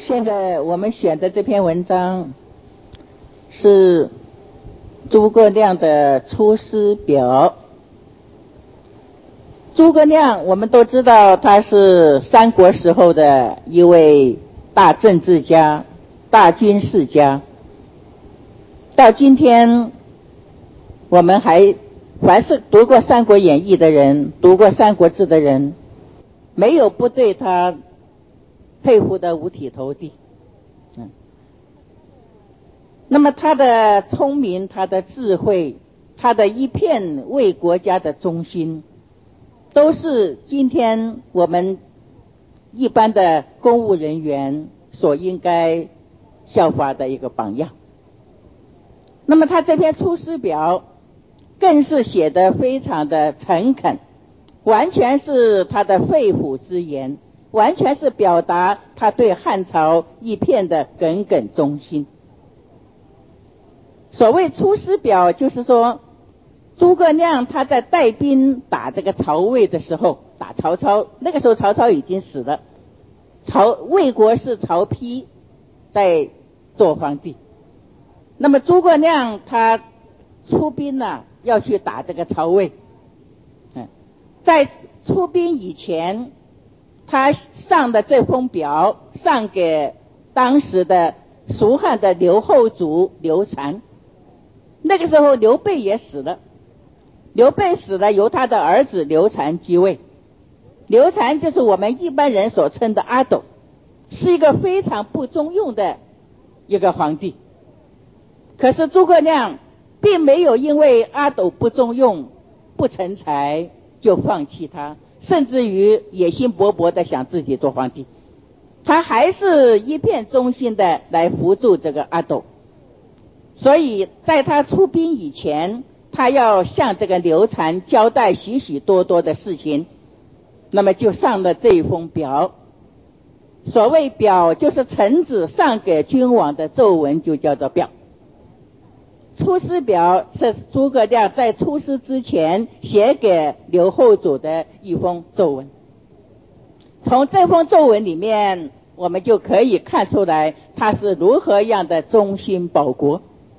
现在我们选的这篇文章是诸葛亮的《出师表》。诸葛亮我们都知道他是三国时候的一位大政治家、大军事家。到今天我们凡是读过《三国演义》的人，读过《三国志》的人，没有不对他佩服得五体投地。那么他的聪明，他的智慧，他的一片为国家的忠心，都是今天我们一般的公务人员所应该效法的一个榜样。那么他这篇《出师表》更是写得非常的诚恳，完全是他的肺腑之言，完全是表达他对汉朝一片的耿耿忠心。所谓出师表，就是说诸葛亮他在带兵打这个曹魏的时候，打曹操，那个时候曹操已经死了，魏国是曹丕在做皇帝。那么诸葛亮他出兵要去打这个曹魏。在出兵以前，他上的这封表上给当时的蜀汉的刘后主刘禅。那个时候刘备也死了，刘备死了，由他的儿子刘禅继位。刘禅就是我们一般人所称的阿斗，是一个非常不中用的一个皇帝。可是诸葛亮并没有因为阿斗不中用、不成才就放弃他，甚至于野心勃勃的想自己做皇帝，他还是一片忠心的来扶助这个阿斗。所以在他出兵以前，他要向这个刘禅交代许许多多的事情，那么就上了这一封表。所谓表，就是臣子上给君王的奏文，就叫做表。出师表是诸葛亮在出师之前写给刘后主的一封奏文。从这封奏文里面，我们就可以看出来他是如何样的忠心报国。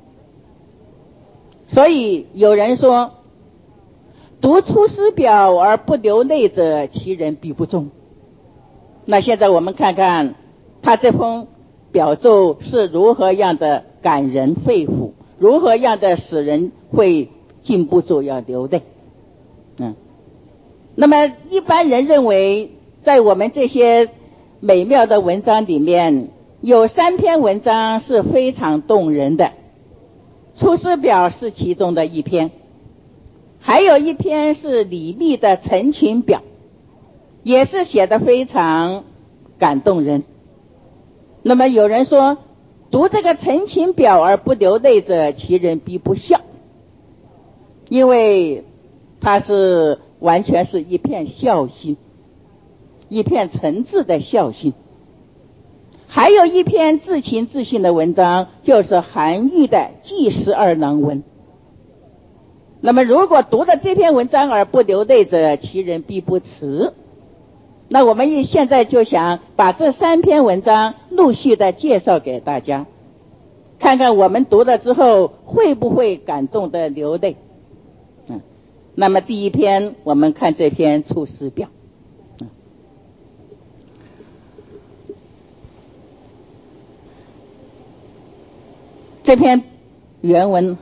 所以有人说，读出师表而不流泪者，其人必不忠。那现在我们看看他这封表奏是如何样的感人肺腑，如何样的使人会禁不住要流泪。那么一般人认为，在我们这些美妙的文章里面，有3篇文章是非常动人的。出师表是其中的一篇，还有一篇是李密的陈情表，也是写得非常感动人。那么有人说，读这个陈情表而不流泪者，其人必不孝，因为它是完全是一片孝心，一片诚挚的孝心。还有一篇至情至性的文章，就是韩愈的《祭十二郎文》。那么如果读了这篇文章而不流泪者，其人必不慈。那我们现在就想把这3篇文章陆续的介绍给大家，看看我们读了之后会不会感动的流泪。那么第一篇，我们看这篇《出师表》。这篇原文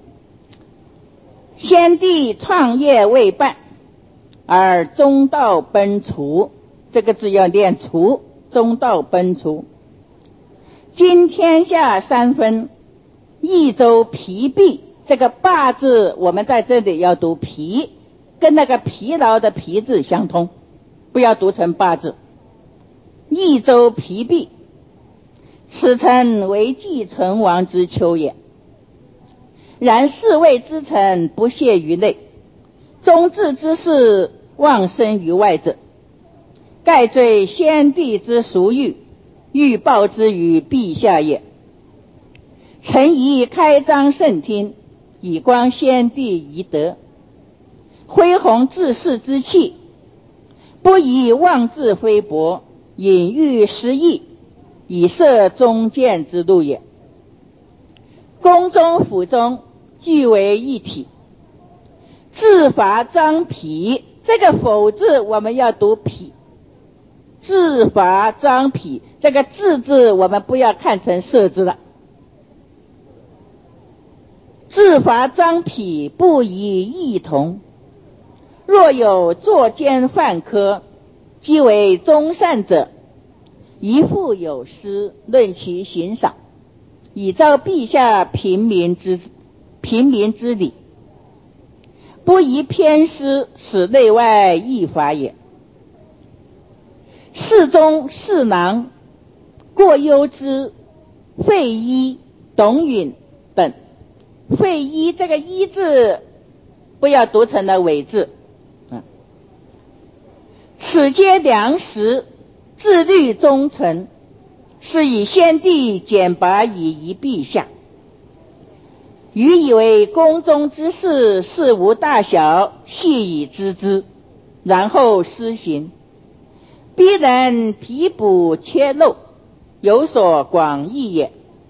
先帝创业未半，而中道崩殂，这个字要念殂，中道崩殂。今天下三分，益州疲弊，这个罢字我们在这里要读疲，跟那个疲劳的疲字相通，不要读成罢字。益州疲弊，此臣为继存亡之秋也。然侍卫之臣不懈于内，忠志之士忘身于外者，盖罪先帝之孰欲，欲报之于陛下也。臣宜开张圣听，以光先帝遗德，恢弘治世之气，不宜妄自菲薄，隐喻失义， 以摄中见之路也。宫中府中俱为一体，治法张否，这个否字我们要读否，治法张否，这个治字我们不要看成设字了。治法张否，不以异同。若有作奸犯科，即为忠善者，宜复有司，论其刑赏，以昭陛下平民之理，不宜偏私，使内外异法也。侍中、侍郎过忧之、费祎、董允等。费祎这个祎字不要读成了伪字，此皆良实，自律忠诚，是以先帝简拔以遗陛下。余以为宫中之事，事无大小，细以知之，然后施行，逼人弥补缺漏，有所广益也。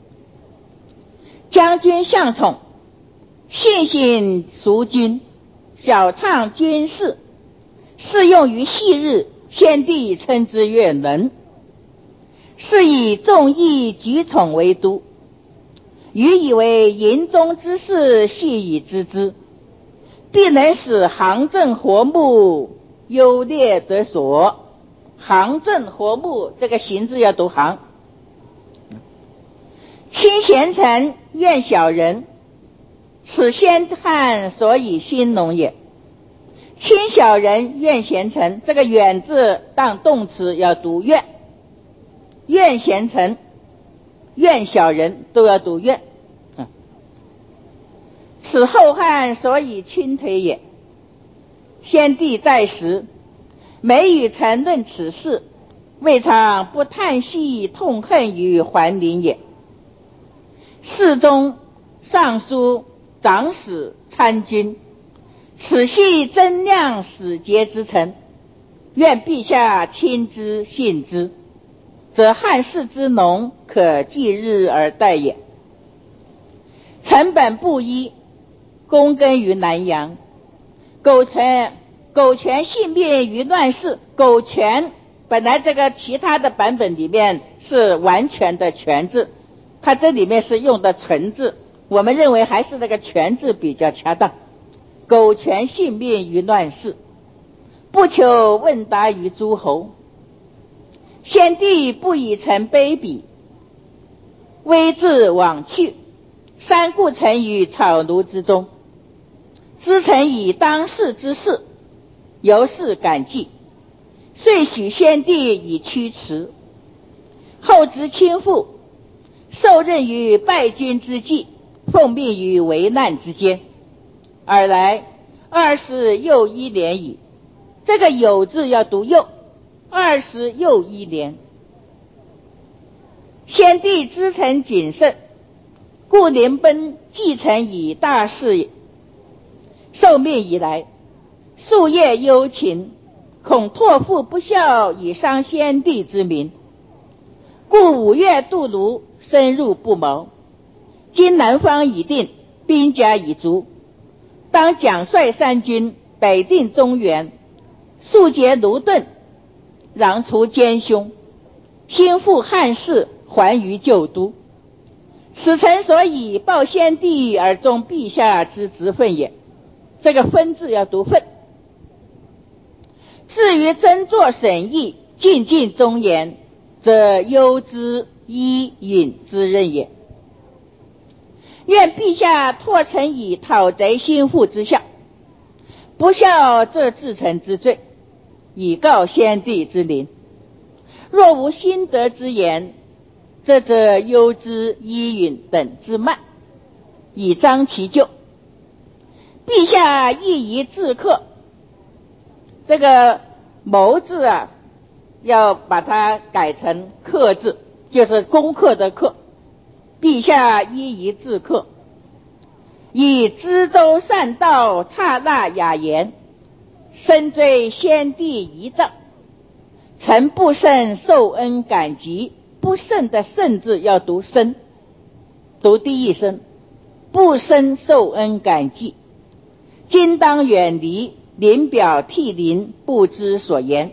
将军向宠，信信淑君，晓畅军事，适用于细日，先帝称之曰能。是以众议举宠为都。余以为营中之事，细以知之，必能使行政活目优劣得所。行政活目，这个行字要读行。亲贤臣，厌小人，此先汉所以兴农也。亲小人，厌贤臣，这个远字当动词要读怨，怨贤臣、怨小人都要读怨。此后汉所以倾颓也。先帝在时，每与臣论此事，未尝不叹息痛恨于桓灵也。侍中、尚书、长史、参军，此系贞亮使节之臣，愿陛下亲之信之，则汉室之农可继日而待也。臣本布衣，躬耕于南阳，苟全性命于乱世。苟全本来这个其他的版本里面是完全的全字，它这里面是用的纯字，我们认为还是那个全字比较恰当。苟全性命于乱世，不求问答于诸侯。先帝不以臣卑鄙，威志往去，三顾臣于草庐之中，知臣以当世之事，由是感激，遂许先帝以驱驰。后值倾覆，受任于败军之际，奉命于危难之间，尔来20又1年矣。这个有字要读又，20又1年。先帝知臣谨慎，故临奔继承以大事也。受命以来，夙夜忧勤，恐托付不效，以伤先帝之名，故5月渡泸，深入不毛。今南方已定，兵甲已足，当奖率三军，北定中原，速结卢盾，攘除奸凶，兴复汉室，还于旧都。此臣所以报先帝而忠陛下之职分也。这个分字要读分。至于斟酌审议，进尽忠言，则攸之伊尹之任也。愿陛下托臣以讨贼兴复之效，不效这治臣之罪，以告先帝之灵。若无心得之言，则攸之伊尹等之慢，以彰其咎。陛下亦宜治克，这个谋字啊，要把它改成克字，就是攻克的克。陛下亦宜治克，以知州善道，刹那雅言，深追先帝遗诏。臣不胜受恩感激， 不胜的胜字要读生，读第一声，不生受恩感激，今当远离，临表涕零，不知所言。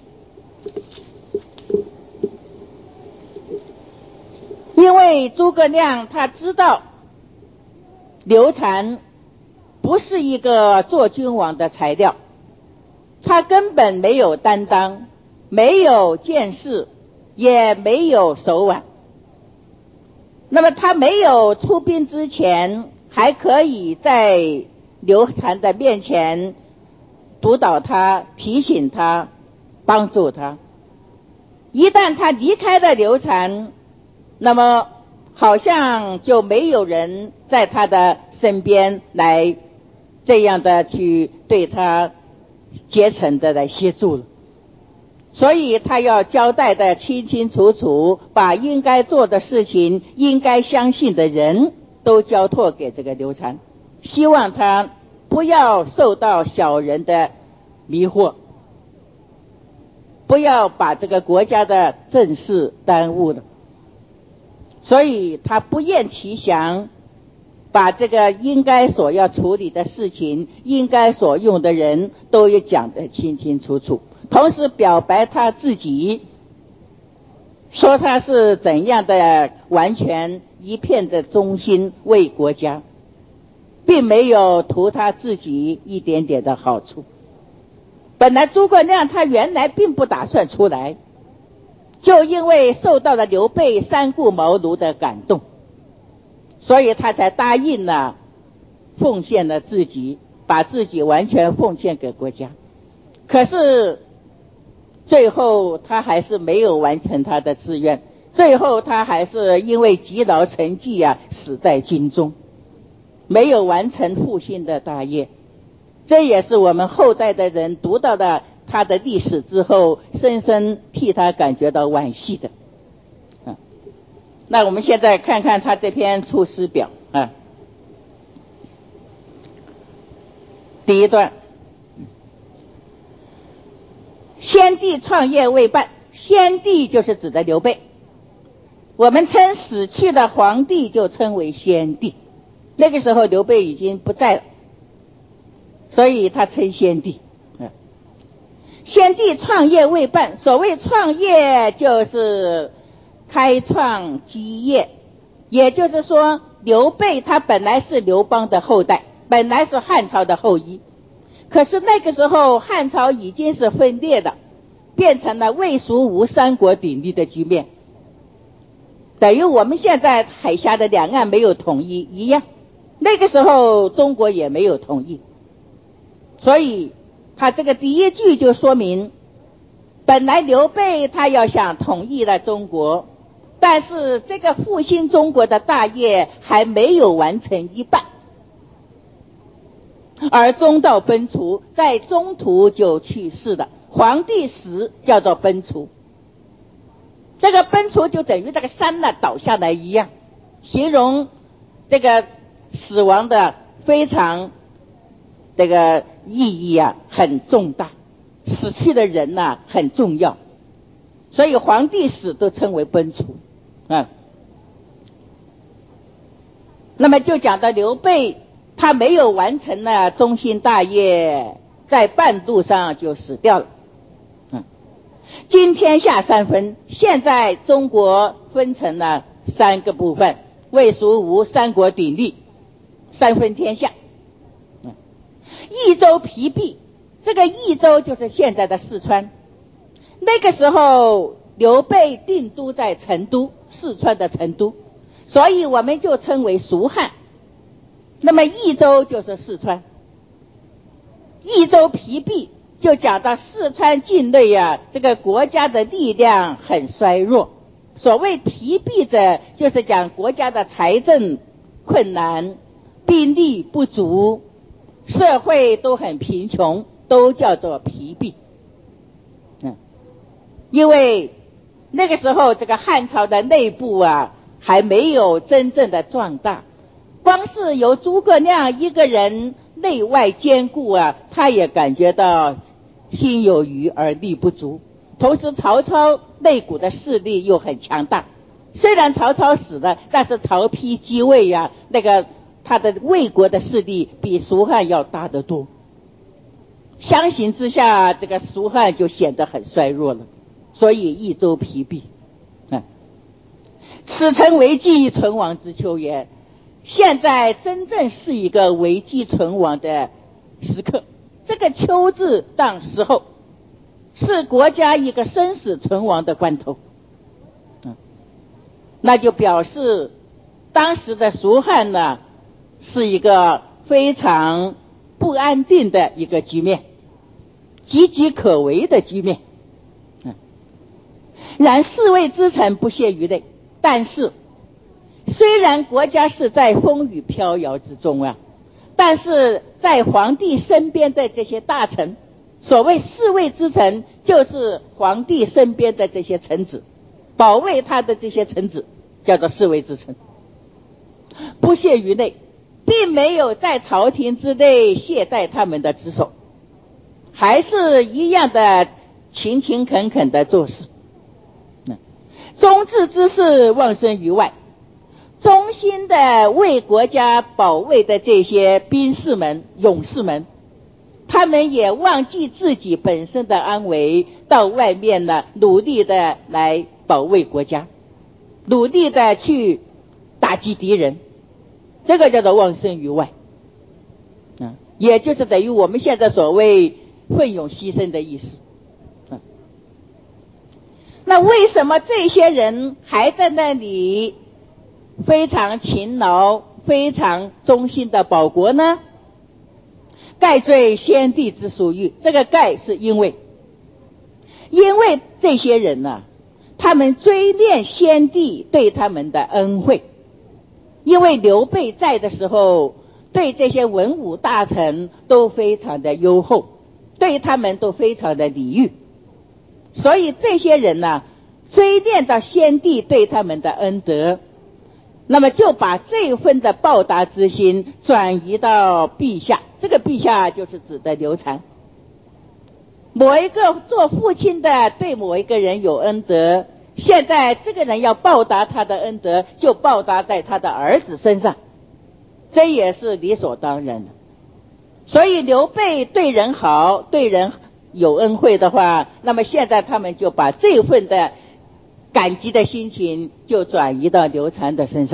因为诸葛亮他知道刘禅不是一个做君王的材料，他根本没有担当，没有见识，也没有手腕。那么他没有出兵之前，还可以在刘禅的面前督导他，提醒他，帮助他。一旦他离开了刘禅，那么好像就没有人在他的身边来这样的去对他竭诚的来协助了。所以他要交代的清清楚楚，把应该做的事情，应该相信的人都交托给这个刘禅，希望他不要受到小人的迷惑，不要把这个国家的政事耽误了。所以他不厌其详，把这个应该所要处理的事情，应该所用的人都也讲得清清楚楚，同时表白他自己，说他是怎样的完全一片的忠心为国家，并没有图他自己一点点的好处。本来诸葛亮他原来并不打算出来，就因为受到了刘备三顾茅庐的感动，所以他才答应了，奉献了自己，把自己完全奉献给国家。可是最后他还是没有完成他的志愿，最后他还是因为积劳成疾死在军中，没有完成复兴的大业。这也是我们后代的人读到了他的历史之后，深深替他感觉到惋惜的。那我们现在看看他这篇出师表第一段，先帝创业未半，先帝就是指的刘备，我们称死去的皇帝就称为先帝，那个时候刘备已经不在了，所以他称先帝。先帝创业未半，所谓创业就是开创基业，也就是说刘备他本来是刘邦的后代，本来是汉朝的后裔，可是那个时候汉朝已经是分裂的，变成了魏蜀吴三国鼎立的局面，等于我们现在海峡的两岸没有统一一样，那个时候中国也没有统一。所以他这个第一句就说明，本来刘备他要想统一了中国，但是这个复兴中国的大业还没有完成一半，而中道崩殂，在中途就去世了。皇帝死叫做崩殂，这个崩殂就等于这个山倒下来一样，形容这个死亡的非常这个意义很重大，死去的人很重要，所以皇帝死都称为崩殂那么就讲到刘备他没有完成了中兴大业，在半路上就死掉了。今天下三分，现在中国分成了三个部分，魏蜀吴三国鼎立，三分天下。益州疲弊，这个益州就是现在的四川，那个时候刘备定都在成都，四川的成都，所以我们就称为蜀汉，那么益州就是四川。益州疲弊就讲到四川境内这个国家的力量很衰弱，所谓疲弊者就是讲国家的财政困难，兵力不足，社会都很贫穷，都叫做疲弊。因为那个时候这个汉朝的内部还没有真正的壮大，光是由诸葛亮一个人内外兼顾他也感觉到心有余而力不足， 同时曹操内股的势力又很强大。虽然曹操死了，但是曹丕继位呀，他的魏国的势力比蜀汉要大得多。相形之下，这个蜀汉就显得很衰弱了，所以益州疲弊。此诚危机存亡之秋也。现在真正是一个危机存亡的时刻，这个秋字当时候，是国家一个生死存亡的关头。那就表示当时的蜀汉呢，是一个非常不安定的一个局面，岌岌可危的局面。然士魏之臣不屑于内，但是虽然国家是在风雨飘摇之中啊，但是在皇帝身边的这些大臣，所谓士魏之臣，就是皇帝身边的这些臣子，保卫他的这些臣子叫做士魏之臣，不屑于内，并没有在朝廷之内懈怠他们的职守，还是一样的勤勤恳恳的做事。忠志之士忘身于外，忠心的为国家保卫的这些兵士们、勇士们，他们也忘记自己本身的安危，到外面呢努力的来保卫国家，努力的去打击敌人，这个叫做忘身于外。也就是等于我们现在所谓奋勇牺牲的意思。那为什么这些人还在那里非常勤劳、非常忠心的保国呢？盖罪先帝之属欲，这个盖是因为这些人呢，他们追念先帝对他们的恩惠。因为刘备在的时候，对这些文武大臣都非常的优厚，对他们都非常的礼遇，所以这些人呢，追念到先帝对他们的恩德，那么就把这份的报答之心转移到陛下，这个陛下就是指的刘禅。某一个做父亲的对某一个人有恩德，现在这个人要报答他的恩德，就报答在他的儿子身上，这也是理所当然的。所以刘备对人好，对人有恩惠的话，那么现在他们就把这份的感激的心情就转移到刘禅的身上。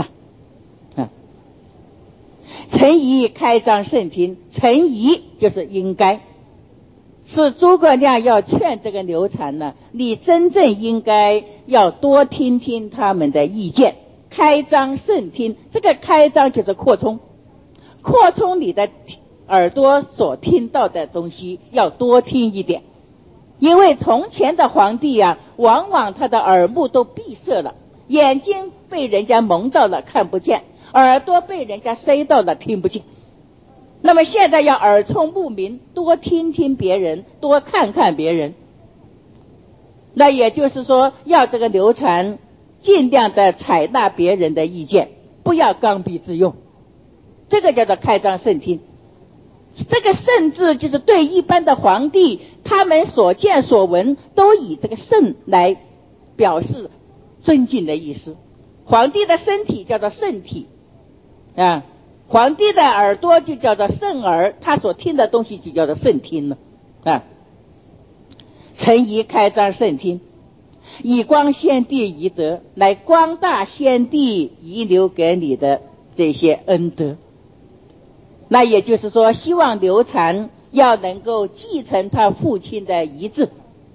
臣疑开张圣听，臣疑就是应该，是诸葛亮要劝这个刘禅呢，你真正应该要多听听他们的意见，开张圣听。这个开张就是扩充你的耳朵所听到的东西，要多听一点。因为从前的皇帝啊，往往他的耳目都闭塞了，眼睛被人家蒙到了看不见，耳朵被人家塞到了听不见。那么现在要耳聪目明，多听听别人，多看看别人。那也就是说，要这个刘禅尽量的采纳别人的意见，不要刚愎自用，这个叫做开张圣听。这个圣字就是对一般的皇帝，他们所见所闻都以这个圣来表示尊敬的意思。皇帝的身体叫做圣体啊，皇帝的耳朵就叫做圣耳，他所听的东西就叫做圣听了啊。臣宜开张圣听，以光先帝遗德，来光大先帝遗留给你的这些恩德。那也就是说，希望刘禅要能够继承他父亲的遗志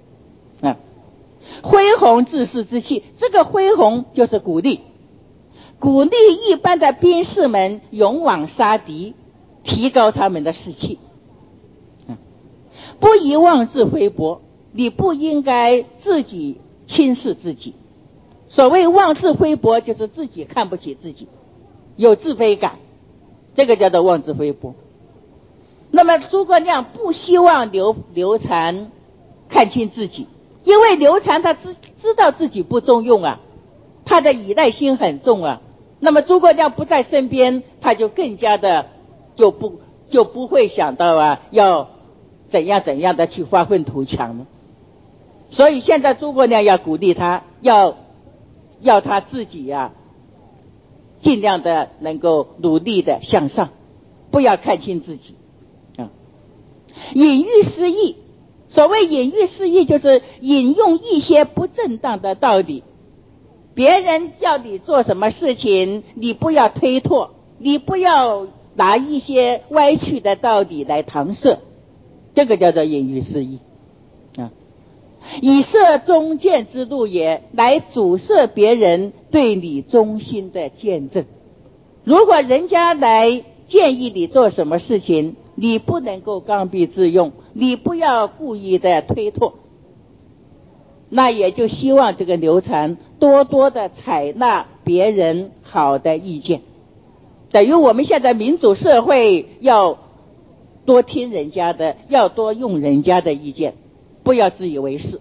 恢弘志士之气。这个恢弘就是鼓励一般的兵士们勇往杀敌，提高他们的士气。不宜妄自菲薄，你不应该自己轻视自己。所谓妄自菲薄，就是自己看不起自己，有自卑感，这个叫做妄自菲薄。那么诸葛亮不希望刘禅看清自己，因为刘禅他知道自己不中用啊，他的依赖心很重啊。那么诸葛亮不在身边，他就更加的就不会想到啊，要怎样的去发愤图强呢？ 所以现在诸葛亮要鼓励他，要他自己尽量的能够努力的向上，不要看轻自己隐喻失义。所谓隐喻失义，就是引用一些不正当的道理，别人叫你做什么事情，你不要推脱，你不要拿一些歪曲的道理来搪塞，这个叫做隐喻失义以设忠谏之路也，来阻塞别人对你忠心的见证。如果人家来建议你做什么事情，你不能够刚愎自用，你不要故意的推脱，那也就希望这个刘禅多多的采纳别人好的意见。等于我们现在民主社会要多听人家的，要多用人家的意见，不要自以为是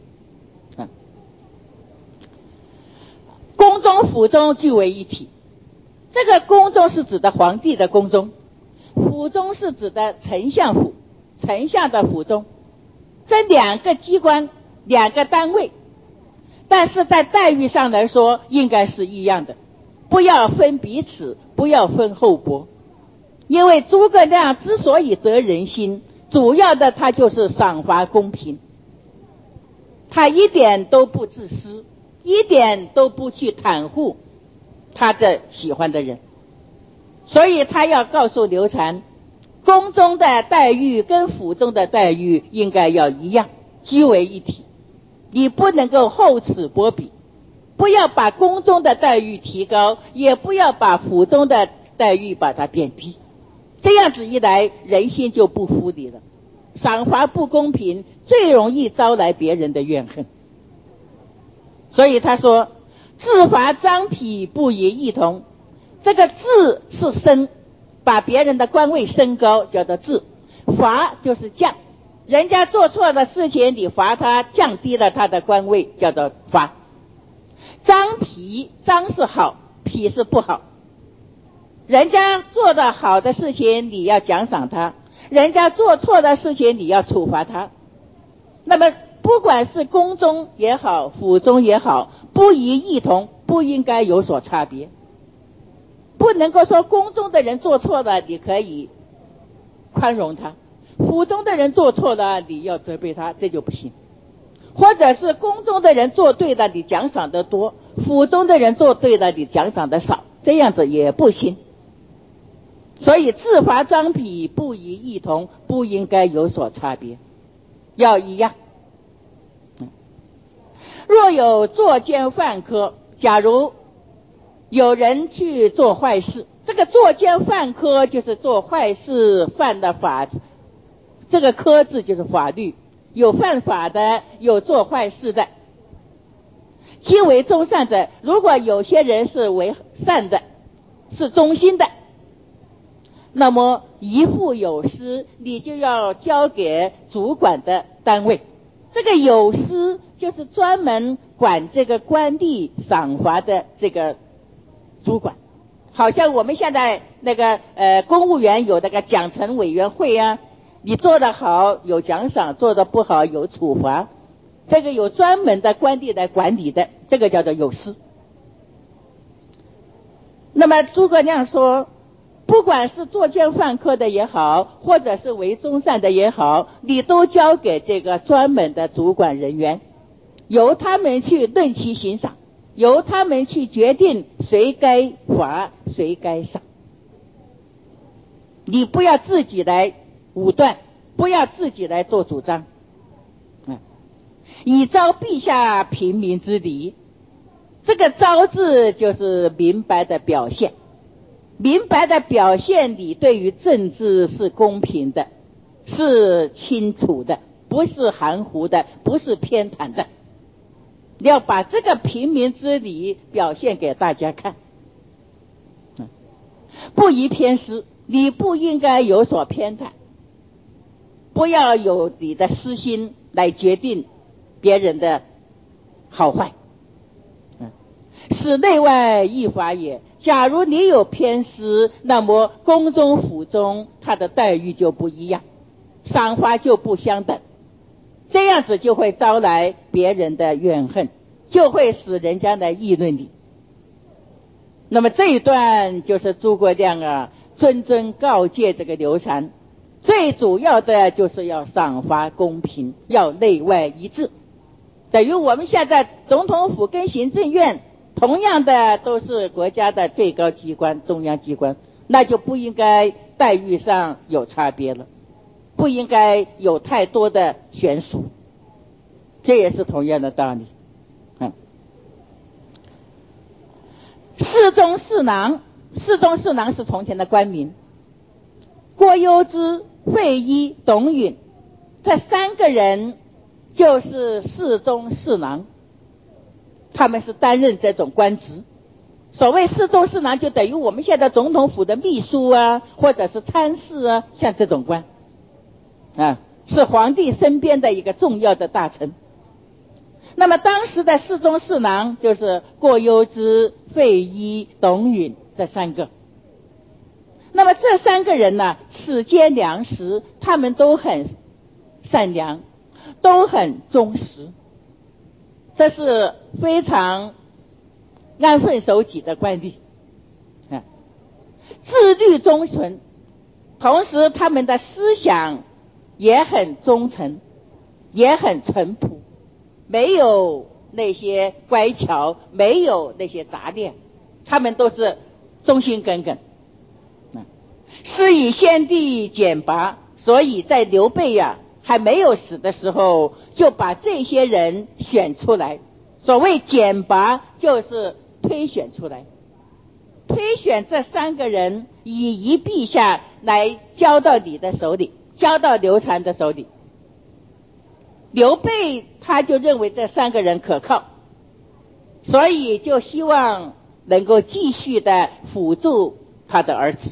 宫中府中俱为一体。这个宫中是指的皇帝的宫中，府中是指的丞相府，丞相的府中，这两个机关两个单位，但是在待遇上来说应该是一样的，不要分彼此，不要分厚薄。因为诸葛亮之所以得人心，主要的他就是赏罚公平，他一点都不自私，一点都不去袒护他的喜欢的人。所以他要告诉刘禅，宫中的待遇跟府中的待遇应该要一样，居为一体，你不能够厚此薄彼，不要把宫中的待遇提高，也不要把府中的待遇把它贬低，这样子一来人心就不服你了，赏罚不公平，最容易招来别人的怨恨。所以他说治罚张匹不以异同，这个治是升，把别人的官位升高叫做治，罚就是降，人家做错的事情你罚他，降低了他的官位叫做罚。张匹，张是好，匹是不好，人家做的好的事情你要奖赏他，人家做错的事情你要处罚他。那么不管是宫中也好，府中也好，不以异同，不应该有所差别。不能够说宫中的人做错了你可以宽容他，府中的人做错了你要责备他，这就不行。或者是宫中的人做对了你奖赏的多，府中的人做对了你奖赏的少，这样子也不行。所以治罚张匹不以异同，不应该有所差别，要一样。若有作奸犯科，假如有人去做坏事，这个作奸犯科就是做坏事犯的法，这个科字就是法律，有犯法的，有做坏事的。皆为忠善者，如果有些人是为善的，是忠心的，那么一复有司，你就要交给主管的单位。这个有司就是专门管这个官吏赏罚的这个主管，好像我们现在那个公务员有那个奖惩委员会啊，你做得好有奖赏，做得不好有处罚，这个有专门的官吏来管理的，这个叫做有司。那么诸葛亮说，不管是作奸犯科的也好，或者是为忠善的也好，你都交给这个专门的主管人员，由他们去论其刑赏，由他们去决定谁该罚谁该赏。你不要自己来武断，不要自己来做主张，以昭陛下平民之礼。这个昭字就是明白的表现，明白的表现你对于政治是公平的，是清楚的，不是含糊的，不是偏袒的，要把这个平民之礼表现给大家看。不宜偏私，你不应该有所偏袒，不要有你的私心来决定别人的好坏。使内外异法也，假如你有偏私，那么宫中府中他的待遇就不一样，赏罚就不相等， 这样子就会招来别人的怨恨，就会使人家来议论你。那么这一段就是诸葛亮啊谆谆告诫这个刘禅，最主要的就是要赏罚公平，要内外一致。等于我们现在总统府跟行政院同样的都是国家的最高机关，中央机关，那就不应该待遇上有差别了，不应该有太多的悬殊，这也是同样的道理。侍中侍郎是从前的官名，郭攸之、费祎、董允这三个人就是侍中侍郎，他们是担任这种官职。所谓侍中侍郎就等于我们现在总统府的秘书啊，或者是参事啊，像这种官啊，是皇帝身边的一个重要的大臣。那么当时的侍中侍郎就是郭攸之、费祎、董允这三个。那么这三个人呢，此间良实，他们都很善良，都很忠实，这是非常安分守己的惯例，自律忠纯，同时他们的思想也很忠诚，也很淳朴，没有那些乖巧，没有那些杂念，他们都是忠心耿耿。是以先帝简拔，所以在刘备还没有死的时候，就把这些人选出来。所谓简拔，就是推选出来，推选这三个人以一陛下来交到你的手里，交到刘禅的手里。刘备他就认为这三个人可靠，所以就希望能够继续的辅助他的儿子。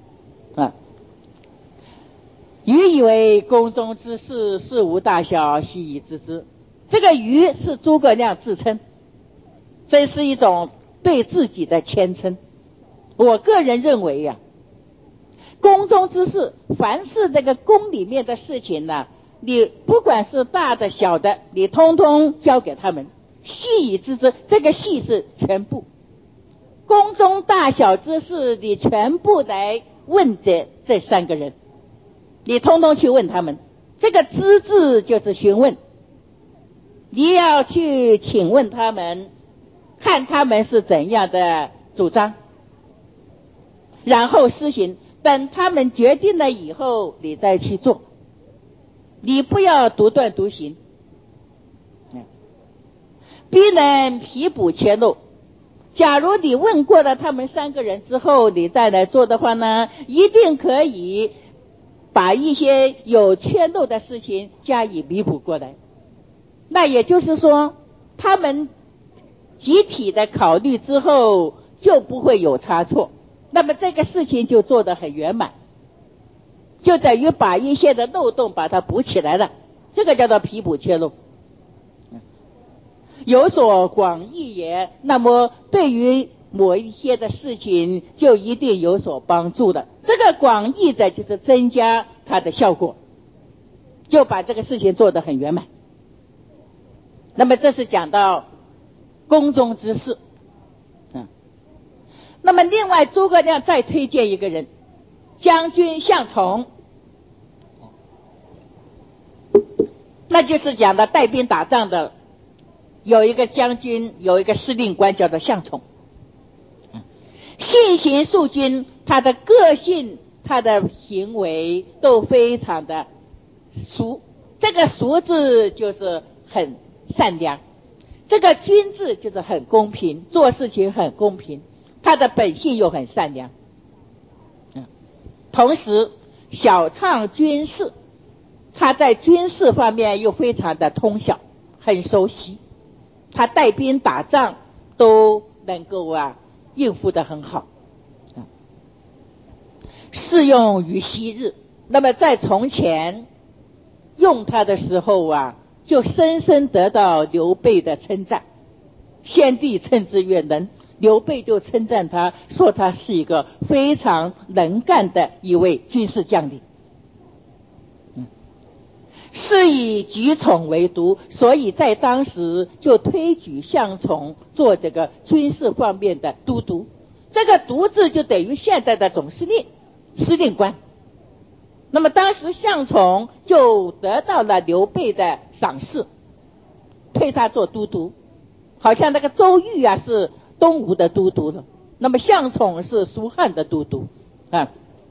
余以为宫中之事，事无大小，须以知之。这个余是诸葛亮自称，这是一种对自己的谦称。我个人认为宫中之事，凡是这个宫里面的事情呢，你不管是大的小的，你通通交给他们，悉以知之。这个悉是全部，宫中大小之事，你全部来问这三个人，你通通去问他们。这个知字就是询问，你要去请问他们，看他们是怎样的主张，然后施行。等他们决定了以后，你再去做，你不要独断独行。必能弥补缺漏。假如你问过了他们三个人之后，你再来做的话呢，一定可以把一些有缺漏的事情加以弥补过来。那也就是说，他们集体的考虑之后，就不会有差错，那么这个事情就做得很圆满，就等于把一些的漏洞把它补起来了，这个叫做弥补缺漏。有所广益也，那么对于某一些的事情就一定有所帮助的。这个广益的就是增加它的效果，就把这个事情做得很圆满。那么这是讲到宫中之事。那么另外诸葛亮再推荐一个人，将军向宠，那就是讲的带兵打仗的，有一个将军，有一个司令官叫做向宠。性行肃君，他的个性，他的行为都非常的俗。这个俗字就是很善良，这个君字就是很公平，做事情很公平，他的本性又很善良。同时晓畅军事，他在军事方面又非常的通晓，很熟悉，他带兵打仗都能够应付得很好。适用于昔日，那么在从前用他的时候就深深得到刘备的称赞，先帝称之曰能，刘备就称赞他，说他是一个非常能干的一位军事将领。 是以举宠为督，所以在当时就推举向宠做这个军事方面的都督。这个督字就等于现在的总司令、司令官。那么当时向宠就得到了刘备的赏识，推他做都督。好像那个周瑜啊是东吴的都督了，那么向宠是蜀汉的都督啊。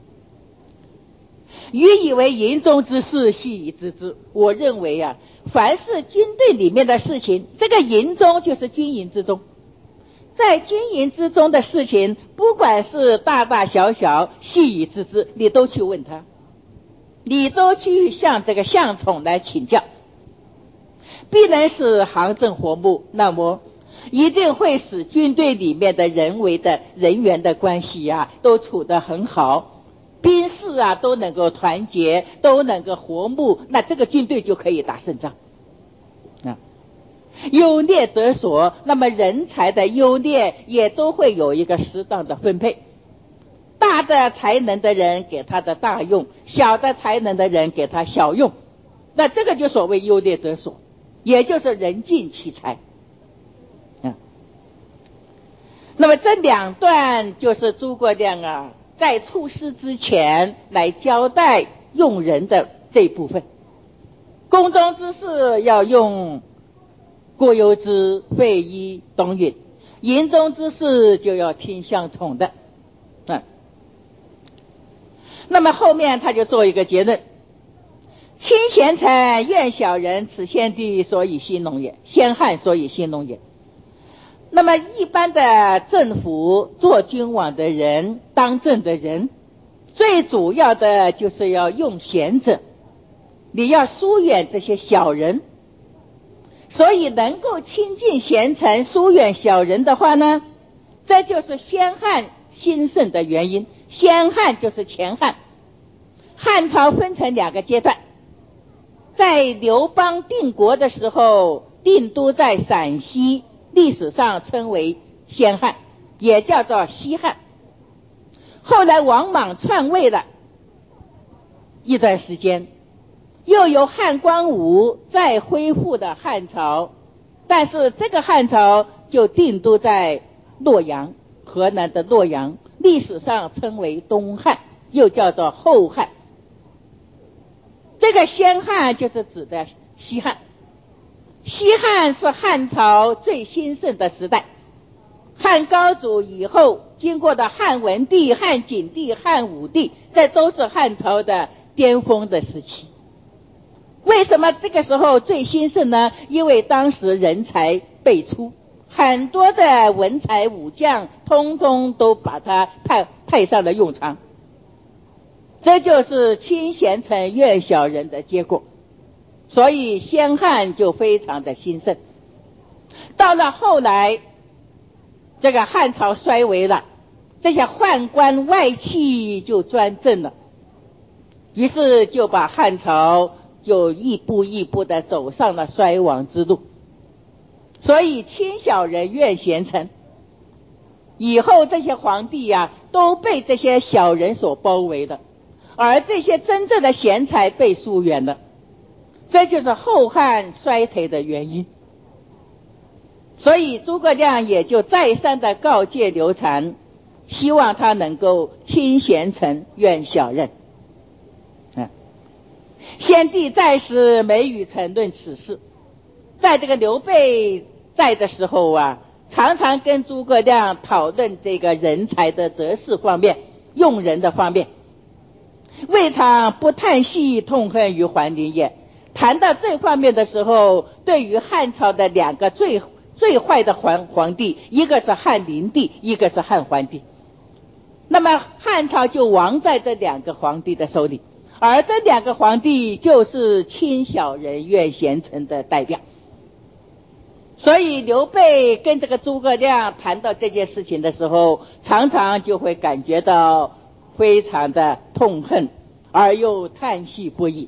予以为营中之事，悉以知之。我认为啊，凡是军队里面的事情，这个营中就是军营之中，在军营之中的事情，不管是大大小小，悉以知之，你都去问他，你都去向这个向宠来请教，必能使行政活木，那么一定会使军队里面的人员的关系啊都处得很好，兵士啊都能够团结，都能够和睦，那这个军队就可以打胜仗啊。优劣得所，那么人才的优劣也都会有一个适当的分配，大的才能的人给他的大用，小的才能的人给他小用，那这个就所谓优劣得所，也就是人尽其才。那么这两段就是诸葛亮啊在出师之前来交代用人的这一部分。宫中之事要用过犹之、费祎、董允，营中之事就要听向宠的。那么后面他就做一个结论：亲贤臣，远小人，此先帝所以兴隆也，先汉所以兴隆也。那么一般的政府做君王的人，当政的人，最主要的就是要用贤者，你要疏远这些小人。所以能够亲近贤臣，疏远小人的话呢，这就是先汉兴盛的原因。先汉就是前汉，汉朝分成两个阶段，在刘邦定国的时候，定都在陕西，历史上称为先汉，也叫做西汉。后来王莽篡位了一段时间，又由汉光武再恢复的汉朝，但是这个汉朝就定都在洛阳，河南的洛阳，历史上称为东汉，又叫做后汉。这个先汉就是指的西汉，西汉是汉朝最兴盛的时代，汉高祖以后经过的汉文帝、汉景帝、汉武帝，这都是汉朝的巅峰的时期。为什么这个时候最兴盛呢？因为当时人才辈出，很多的文才武将通通都把他派上了用场，这就是亲贤臣远小人的结果。所以先汉就非常的兴盛。到了后来，这个汉朝衰微了，这些宦官外戚就专政了，于是就把汉朝就一步一步的走上了衰亡之路。所以亲小人远贤臣，以后这些皇帝啊都被这些小人所包围了，而这些真正的贤才被疏远了，这就是后汉衰退的原因。所以诸葛亮也就再三的告诫刘禅，希望他能够亲贤臣远小人。先帝在时没与臣论此事，在这个刘备在的时候啊，常常跟诸葛亮讨论这个人才的择士方面，用人的方面。未尝不叹息痛恨于桓灵也。谈到这方面的时候，对于汉朝的两个最坏的皇帝，一个是汉灵帝，一个是汉桓帝。那么汉朝就亡在这两个皇帝的手里，而这两个皇帝就是亲小人远贤臣的代表。所以刘备跟这个诸葛亮谈到这件事情的时候，常常就会感觉到非常的痛恨，而又叹息不已。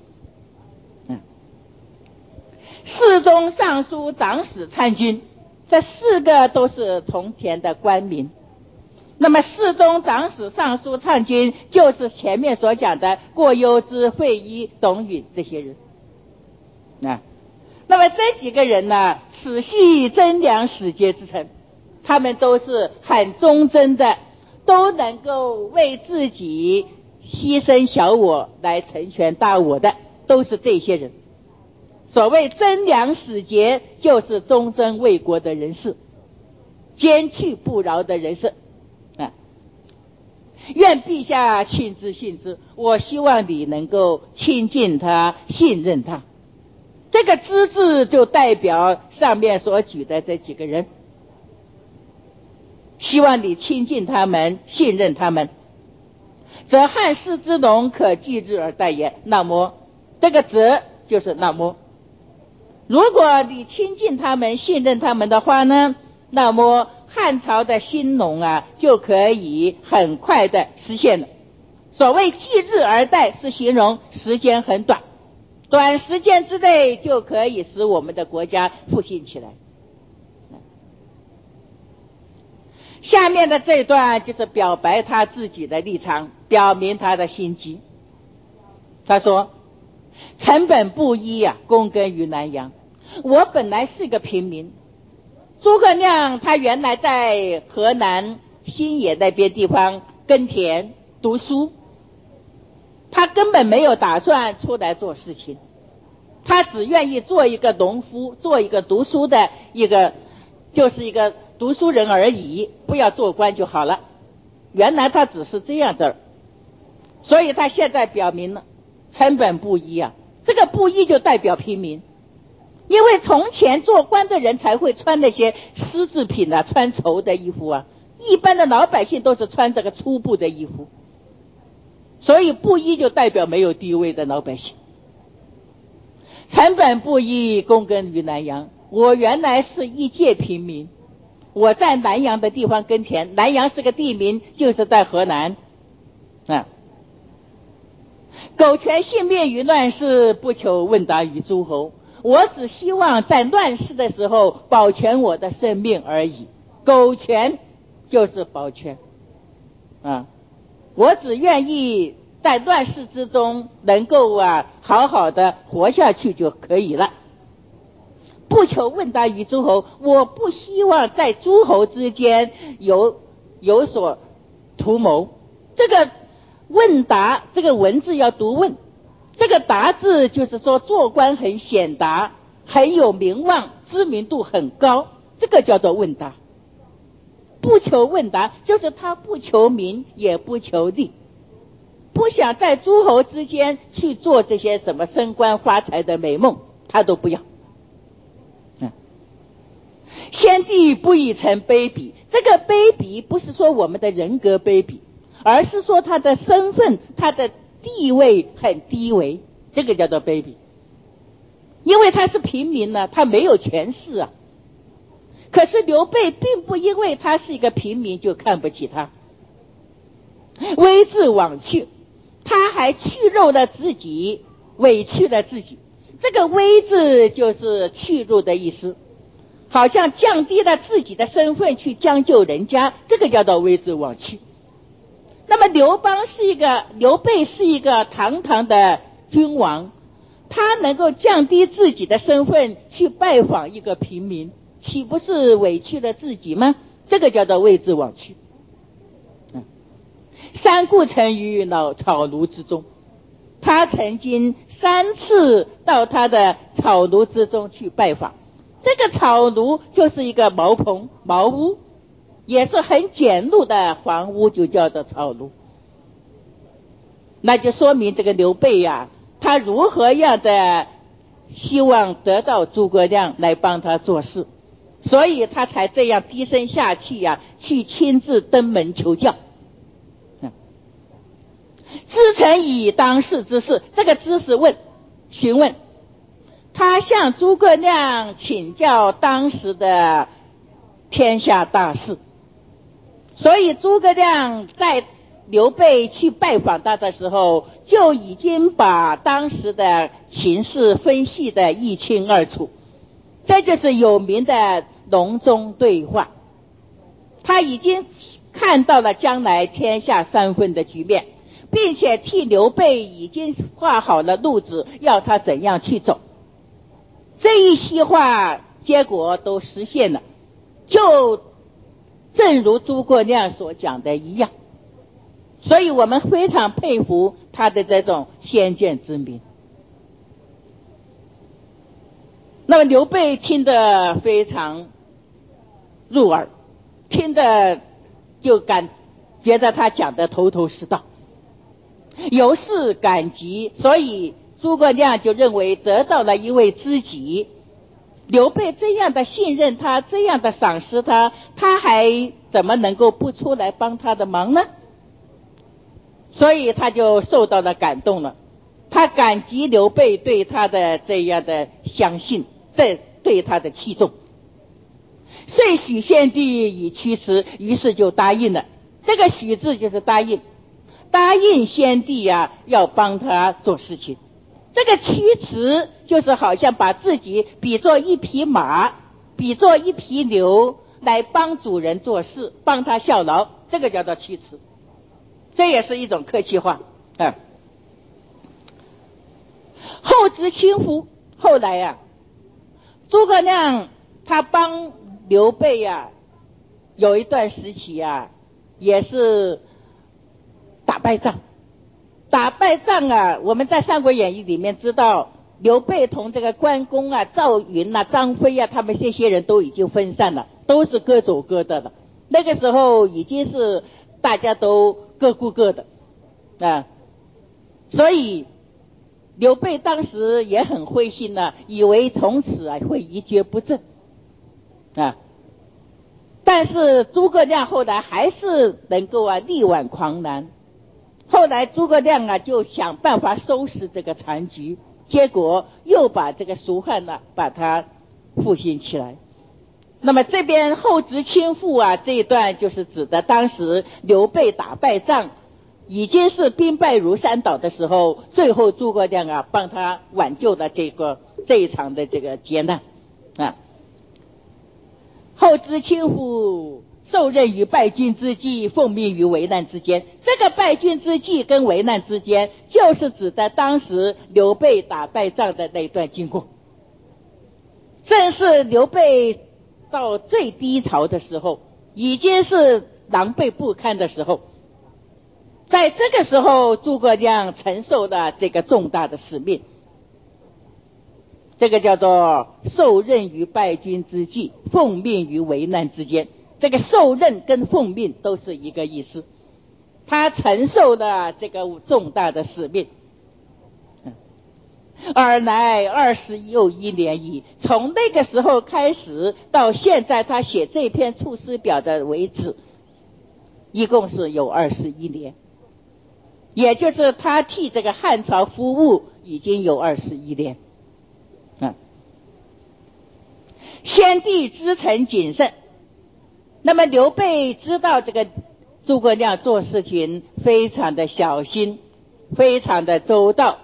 侍中、尚书、长史、参军，这四个都是从前的官名。那么侍中、长史、尚书、参军就是前面所讲的过犹之、费祎、董允这些人。 啊。那么这几个人呢，此系真良使节之臣，他们都是很忠贞的，都能够为自己牺牲小我来成全大我的，都是这些人。所谓真良使节，就是忠贞为国的人士，坚去不饶的人士啊。愿陛下亲之信之，我希望你能够亲近他，信任他。这个之字就代表上面所举的这几个人，希望你亲近他们，信任他们，则汉室之隆可继日而待也。那么这个则就是那么，如果你亲近他们，信任他们的话呢，那么汉朝的兴隆啊就可以很快的实现了。所谓继日而待，是形容时间很短，短时间之内就可以使我们的国家复兴起来。下面的这段就是表白他自己的立场，表明他的心迹。他说，臣本布衣啊，躬耕于南阳。我本来是个平民，诸葛亮他原来在河南新野那边地方耕田读书，他根本没有打算出来做事情，他只愿意做一个农夫，做一个读书的就是一个读书人而已，不要做官就好了。原来他只是这样的，所以他现在表明了臣本布衣啊，这个布衣就代表平民，因为从前做官的人才会穿那些丝制品啊，穿绸的衣服啊，一般的老百姓都是穿这个粗布的衣服，所以布衣就代表没有地位的老百姓。臣本布衣，躬耕于南阳。我原来是一介平民，我在南阳的地方耕田，南阳是个地名，就是在河南啊。苟全性命于乱世，不求问答于诸侯。我只希望在乱世的时候保全我的生命而已。苟全就是保全啊，我只愿意在乱世之中能够好好的活下去就可以了。不求问答于诸侯，我不希望在诸侯之间有所图谋。这个问答，这个文字要读问，这个答字就是说做官很显达，很有名望，知名度很高，这个叫做问答。不求问答就是他不求名也不求利，不想在诸侯之间去做这些什么升官发财的美梦，他都不要。先帝不以臣卑鄙，这个卑鄙不是说我们的人格卑鄙，而是说他的身份，他的地位很低微，这个叫做卑鄙。因为他是平民呢，他没有权势啊。可是刘备并不因为他是一个平民就看不起他，微自枉去，他还去肉了自己，委屈了自己。这个微字就是去入的意思，好像降低了自己的身份去将就人家，这个叫做微自枉去。那么刘备是一个堂堂的君王，他能够降低自己的身份去拜访一个平民，岂不是委屈了自己吗？这个叫做微自枉去。三顾臣于草庐之中，他曾经3次到他的草庐之中去拜访。这个草庐就是一个茅棚茅屋，也是很简陋的房屋，就叫做草庐。那就说明这个刘备呀，他如何样的希望得到诸葛亮来帮他做事，所以他才这样低声下气呀，去亲自登门求教。知臣以当世之事，这个知是询问，他向诸葛亮请教当时的天下大事，所以诸葛亮在刘备去拜访他的时候，就已经把当时的情势分析得一清二楚，这就是有名的隆中对话。他已经看到了将来天下3分的局面，并且替刘备已经画好了路子，要他怎样去走。 一席话，结果都实现了，就正如诸葛亮所讲的一样。所以我们非常佩服他的这种先见之明。那么刘备听得非常入耳，听得就觉得他讲的头头是道，由是感激，所以诸葛亮就认为得到了一位知己。刘备这样的信任他，这样的赏识他，他还怎么能够不出来帮他的忙呢？所以他就受到了感动了，他感激刘备对他的这样的相信，对他的器重，遂许献帝以驱驰，于是就答应了。这个许字就是答应，答应先帝要帮他做事情。这个驱驰就是好像把自己比作一匹马，比作一匹牛，来帮主人做事，帮他效劳，这个叫做驱驰。这也是一种客气话。后知轻浮，后来诸葛亮他帮刘备有一段时期也是打败仗。我们在《三国演义》里面知道，刘备同这个关公赵云张飞他们这些人都已经分散了，都是各走各的了。那个时候已经是大家都各顾各的所以刘备当时也很灰心以为从此会一蹶不振但是诸葛亮后来还是能够力挽狂澜。后来诸葛亮就想办法收拾这个残局，结果又把这个蜀汉把它复兴起来。那么这边后知轻负这一段就是指的当时刘备打败仗，已经是兵败如山倒的时候，最后诸葛亮帮他挽救了这一场的这个劫难后知轻负，受任于败军之际，奉命于危难之间。这个败军之际跟危难之间，就是指的当时刘备打败仗的那段经过。正是刘备到最低潮的时候，已经是狼狈不堪的时候，在这个时候诸葛亮承受了这个重大的使命，这个叫做受任于败军之际，奉命于危难之间。这个受任跟奉命都是一个意思，他承受了这个重大的使命。尔乃21年矣，从那个时候开始到现在他写这篇出师表的为止，一共是有21年，也就是他替这个汉朝服务已经有21年。先帝知诚谨慎，那么刘备知道这个诸葛亮做事情非常的小心，非常的周到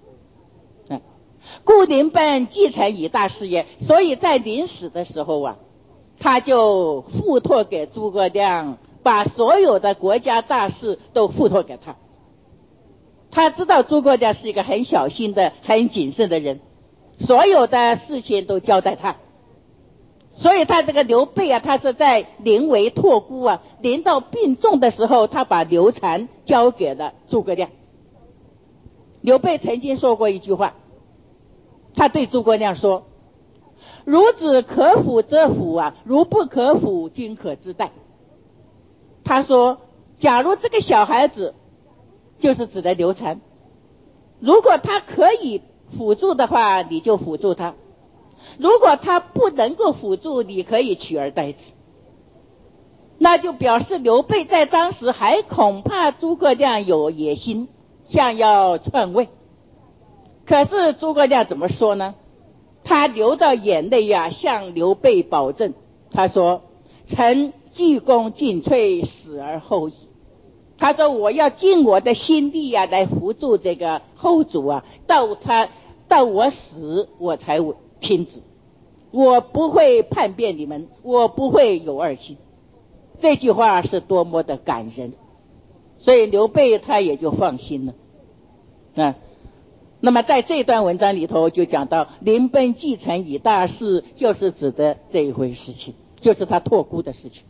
故临本继承以大事业，所以在临死的时候他就付托给诸葛亮，把所有的国家大事都付托给他。他知道诸葛亮是一个很小心的很谨慎的人，所有的事情都交代他。所以他这个刘备他是在临危托孤临到病重的时候，他把刘禅交给了诸葛亮。刘备曾经说过一句话，他对诸葛亮说：孺子可辅则辅如不可辅，君可之待。他说假如这个小孩子，就是指的刘禅，如果他可以辅助的话，你就辅助他，如果他不能够辅助，你可以取而代之。那就表示刘备在当时还恐怕诸葛亮有野心，想要篡位。可是诸葛亮怎么说呢？他流到眼泪向刘备保证，他说：臣鞠躬尽瘁，死而后已。他说我要尽我的心力来扶助这个后主到我死我才停止，我不会叛变你们，我不会有二心。这句话是多么的感人，所以刘备他也就放心了那么在这段文章里头就讲到临奔继承以大事，就是指的这一回事情，就是他托孤的事情。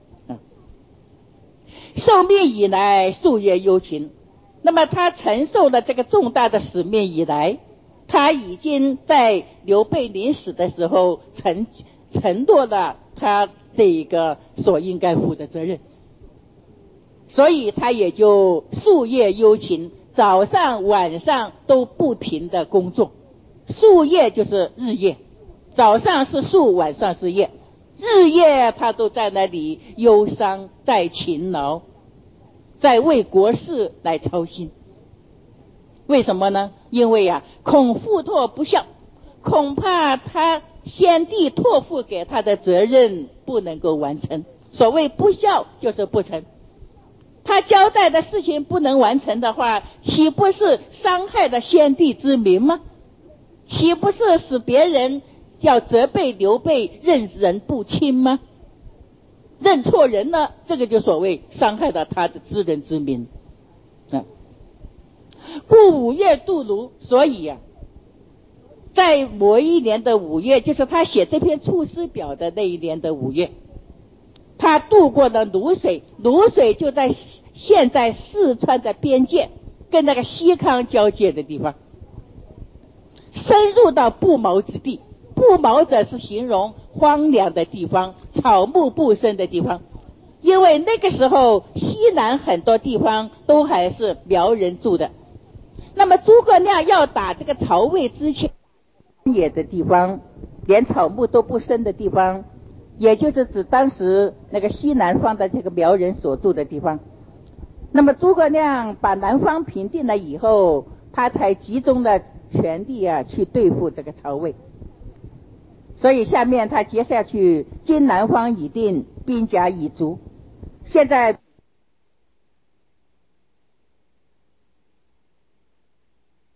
受命以来夙夜忧勤，那么他承受了这个重大的使命以来，他已经在刘备临死的时候承诺了他这一个所应该负的责任，所以他也就夙夜忧勤，早上晚上都不停的工作。夙夜就是日夜，早上是夙，晚上是夜，日夜他都在那里忧伤，在勤劳，在为国事来操心。为什么呢？因为恐父托不孝，恐怕他先帝托付给他的责任不能够完成。所谓不孝就是不成，他交代的事情不能完成的话，岂不是伤害了先帝之名吗？岂不是使别人要责备刘备认人不清吗？认错人了，这个就所谓伤害了他的知人之名。故5月渡泸，所以在某一年的5月，就是他写这篇出师表的那一年的5月，他渡过了泸水。泸水就在现在四川的边界，跟那个西康交界的地方，深入到不毛之地。不毛者是形容荒凉的地方，草木不生的地方，因为那个时候西南很多地方都还是苗人住的。那么诸葛亮要打这个曹魏之前，野的地方，连草木都不生的地方，也就是指当时那个西南方的这个苗人所住的地方。那么诸葛亮把南方平定了以后，他才集中了全力去对付这个曹魏。所以下面他接下去今南方已定，兵甲已足。现在